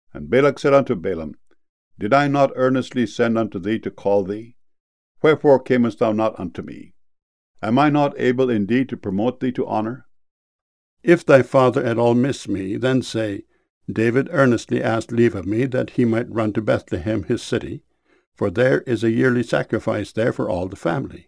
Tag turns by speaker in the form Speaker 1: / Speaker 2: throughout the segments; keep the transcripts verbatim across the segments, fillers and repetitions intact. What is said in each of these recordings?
Speaker 1: And Balak said unto Balaam, Did I not earnestly send unto thee to call thee? Wherefore camest thou not unto me? Am I not able indeed to promote thee to honour?
Speaker 2: If thy father at all miss me, then say, David earnestly asked leave of me that he might run to Bethlehem his city, for there is a yearly sacrifice there for all the family.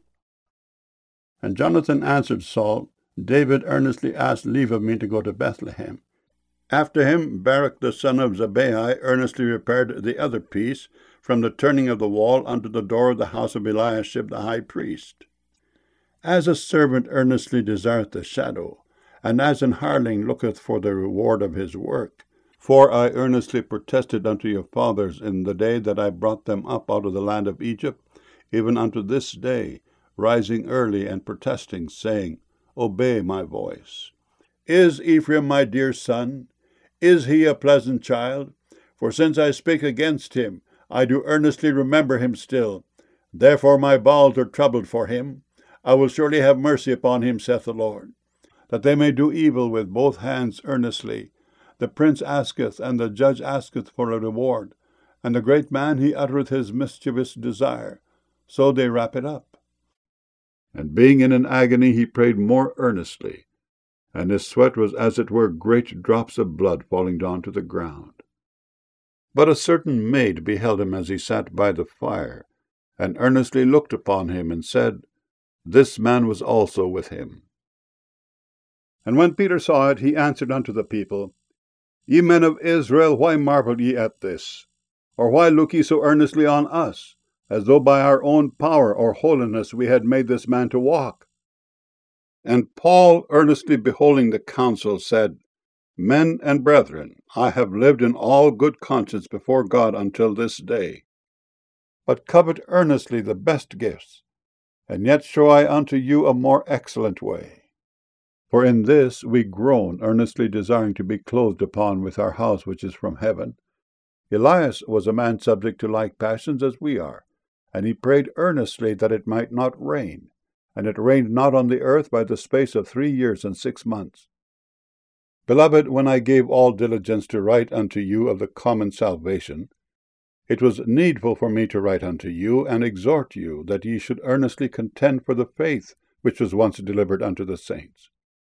Speaker 2: And Jonathan answered Saul, David earnestly asked leave of me to go to Bethlehem. After him Barak the son of Zabbai earnestly repaired the other piece, from the turning of the wall unto the door of the house of Eliashib the high priest. As a servant earnestly desireth the shadow, and as an hireling looketh for the reward of his work. For I earnestly protested unto your fathers in the day that I brought them up out of the land of Egypt, even unto this day, rising early and protesting, saying, Obey my voice. Is Ephraim my dear son? Is he a pleasant child? For since I spake against him, I do earnestly remember him still. Therefore my bowels are troubled for him. I will surely have mercy upon him, saith the Lord. That they may do evil with both hands earnestly. The prince asketh, and the judge asketh for a reward, and the great man he uttereth his mischievous desire. So they wrap it up. And being in an agony, he prayed more earnestly, and his sweat was as it were great drops of blood falling down to the ground. But a certain maid beheld him as he sat by the fire, and earnestly looked upon him, and said, This man was also with him. And when Peter saw it, he answered unto the people, Ye men of Israel, why marvel ye at this? Or why look ye so earnestly on us, as though by our own power or holiness we had made this man to walk? And Paul, earnestly beholding the council, said, Men and brethren, I have lived in all good conscience before God until this day. But covet earnestly the best gifts, and yet show I unto you a more excellent way. For in this we groan, earnestly desiring to be clothed upon with our house which is from heaven. Elias was a man subject to like passions as we are, and he prayed earnestly that it might not rain, and it rained not on the earth by the space of three years and six months. Beloved, when I gave all diligence to write unto you of the common salvation, it was needful for me to write unto you, and exhort you, that ye should earnestly contend for the faith which was once delivered unto the saints.